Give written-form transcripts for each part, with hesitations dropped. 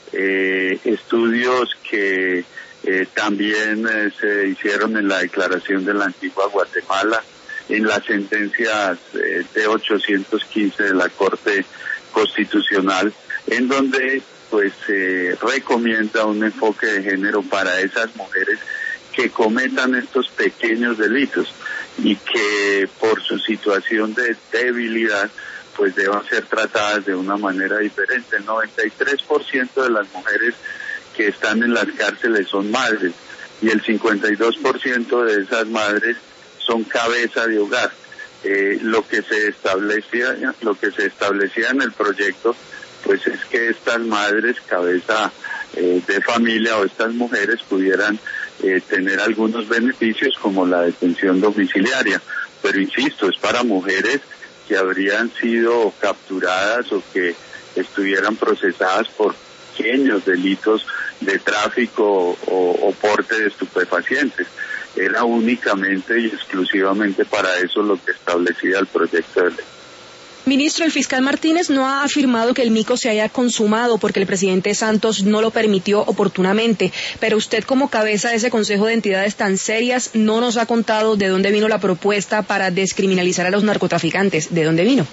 estudios que también se hicieron en la declaración de la antigua Guatemala, en las sentencias de 815 de la Corte Constitucional, en donde pues se recomienda un enfoque de género para esas mujeres que cometan estos pequeños delitos y que por su situación de debilidad pues deban ser tratadas de una manera diferente. El 93% de las mujeres que están en las cárceles son madres y el 52% de esas madres son cabeza de hogar. Lo que se establecía en el proyecto pues es que estas madres cabeza de familia o estas mujeres pudieran tener algunos beneficios como la detención domiciliaria, pero insisto, es para mujeres que habrían sido capturadas o que estuvieran procesadas por pequeños delitos de tráfico o porte de estupefacientes. Era únicamente y exclusivamente para eso lo que establecía el proyecto de ley. Ministro, el fiscal Martínez no ha afirmado que el mico se haya consumado porque el presidente Santos no lo permitió oportunamente, pero usted como cabeza de ese Consejo de Entidades tan serias no nos ha contado de dónde vino la propuesta para descriminalizar a los narcotraficantes. ¿De dónde vino?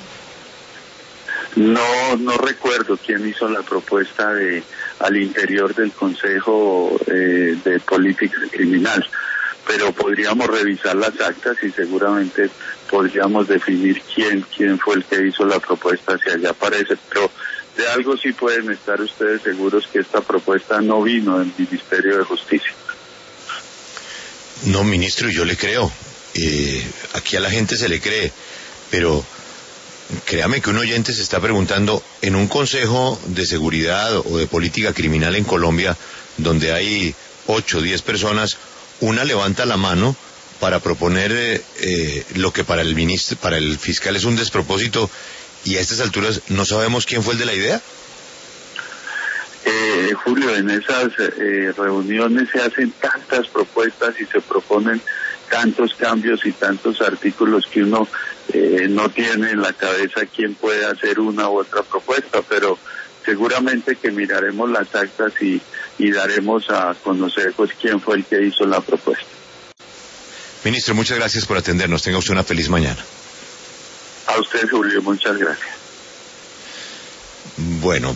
No recuerdo quién hizo la propuesta al interior del Consejo de Política Criminal, pero podríamos revisar las actas y seguramente podríamos definir quién fue el que hizo la propuesta, si allá aparece, pero de algo sí pueden estar ustedes seguros, que esta propuesta no vino del Ministerio de Justicia. No, ministro, yo le creo. Aquí a la gente se le cree, pero créame que un oyente se está preguntando, en un Consejo de Seguridad o de Política Criminal en Colombia, donde hay 8 o 10 personas, una levanta la mano para proponer lo que para el fiscal es un despropósito, y a estas alturas no sabemos quién fue el de la idea. Julio, en esas reuniones se hacen tantas propuestas y se proponen tantos cambios y tantos artículos que uno no tiene en la cabeza quién puede hacer una u otra propuesta, pero seguramente que miraremos las actas y daremos a conocer pues quién fue el que hizo la propuesta. Ministro, muchas gracias por atendernos. Tenga usted una feliz mañana. A usted, Julio, muchas gracias. Bueno,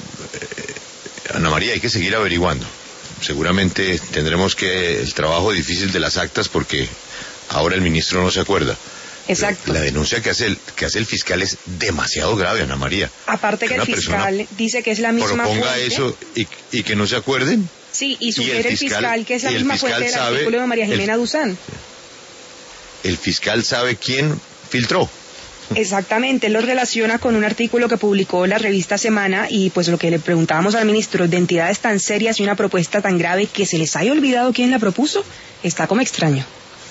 Ana María, hay que seguir averiguando. Seguramente tendremos el trabajo difícil de las actas porque ahora el ministro no se acuerda. Exacto. La denuncia que hace el fiscal es demasiado grave, Ana María. Aparte que el fiscal dice que es la misma fuente. Proponga eso y que no se acuerden. Sí, y sugiere el fiscal que es la misma fuente del artículo de María Jimena Duzán. El fiscal sabe quién filtró. Exactamente, él lo relaciona con un artículo que publicó la revista Semana, y pues lo que le preguntábamos al ministro, de entidades tan serias y una propuesta tan grave, que se les haya olvidado quién la propuso, está como extraño.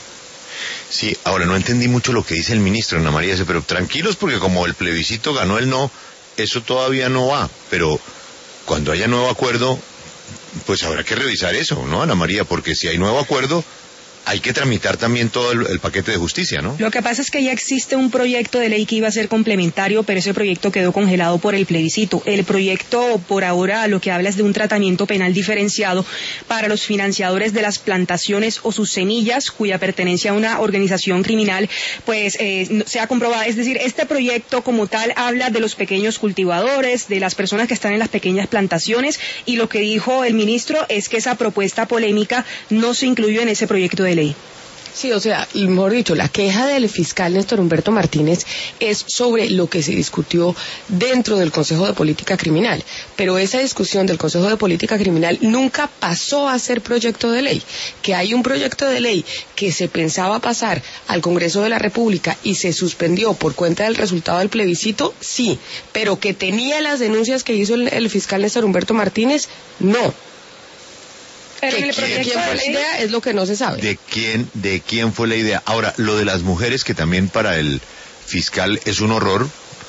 Sí, ahora no entendí mucho lo que dice el ministro, Ana María, pero tranquilos, porque como el plebiscito ganó el no, eso todavía no va, pero cuando haya nuevo acuerdo, pues habrá que revisar eso, ¿no, Ana María? Porque si hay nuevo acuerdo, hay que tramitar también todo el paquete de justicia, ¿no? Lo que pasa es que ya existe un proyecto de ley que iba a ser complementario, pero ese proyecto quedó congelado por el plebiscito. El proyecto, por ahora, lo que habla es de un tratamiento penal diferenciado para los financiadores de las plantaciones o sus semillas, cuya pertenencia a una organización criminal, pues, sea comprobada. Es decir, este proyecto como tal habla de los pequeños cultivadores, de las personas que están en las pequeñas plantaciones, y lo que dijo el ministro es que esa propuesta polémica no se incluyó en ese proyecto de ley. Sí, o sea, mejor dicho, la queja del fiscal Néstor Humberto Martínez es sobre lo que se discutió dentro del Consejo de Política Criminal, pero esa discusión del Consejo de Política Criminal nunca pasó a ser proyecto de ley. Que hay un proyecto de ley que se pensaba pasar al Congreso de la República y se suspendió por cuenta del resultado del plebiscito, sí, pero que tenía las denuncias que hizo el fiscal Néstor Humberto Martínez, no. Pero ¿De quién fue la idea? Es lo que no se sabe. ¿De quién fue la idea? Ahora, lo de las mujeres, que también para el fiscal es un horror,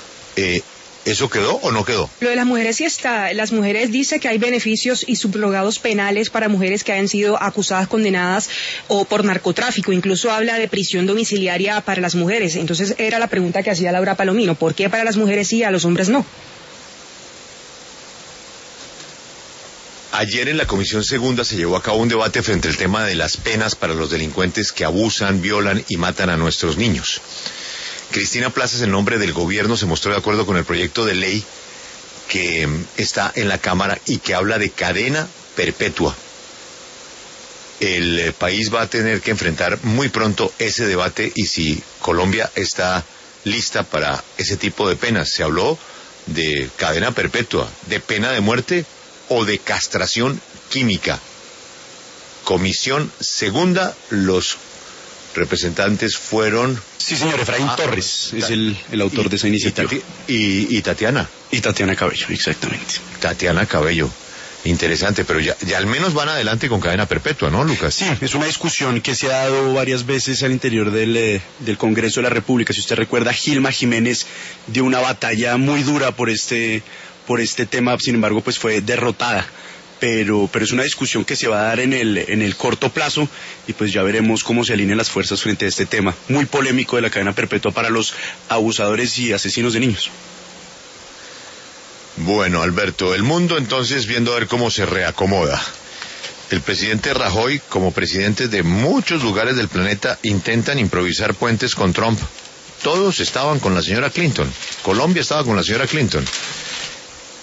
¿eso quedó o no quedó? Lo de las mujeres sí está. Las mujeres dice que hay beneficios y subrogados penales para mujeres que hayan sido acusadas, condenadas o por narcotráfico. Incluso habla de prisión domiciliaria para las mujeres. Entonces era la pregunta que hacía Laura Palomino. ¿Por qué para las mujeres sí y a los hombres no? Ayer en la Comisión Segunda se llevó a cabo un debate frente al tema de las penas para los delincuentes que abusan, violan y matan a nuestros niños. Cristina Plazas, en nombre del gobierno, se mostró de acuerdo con el proyecto de ley que está en la Cámara y que habla de cadena perpetua. El país va a tener que enfrentar muy pronto ese debate y si Colombia está lista para ese tipo de penas. Se habló de cadena perpetua, de pena de muerte o de castración química. Comisión Segunda, los representantes fueron... Sí, señor, Efraín Torres es el autor de esa iniciativa. Y Tatiana. Y Tatiana Cabello, exactamente. Tatiana Cabello. Interesante, pero ya al menos van adelante con cadena perpetua, ¿no, Lucas? Sí, es una discusión que se ha dado varias veces al interior del Congreso de la República. Si usted recuerda, Gilma Jiménez dio una batalla muy dura por este tema, sin embargo, pues fue derrotada. Pero es una discusión que se va a dar en el corto plazo y pues ya veremos cómo se alinean las fuerzas frente a este tema muy polémico de la cadena perpetua para los abusadores y asesinos de niños. Bueno, Alberto, el mundo entonces viendo a ver cómo se reacomoda. El presidente Rajoy, como presidentes de muchos lugares del planeta, intentan improvisar puentes con Trump. Todos estaban con la señora Clinton. Colombia estaba con la señora Clinton.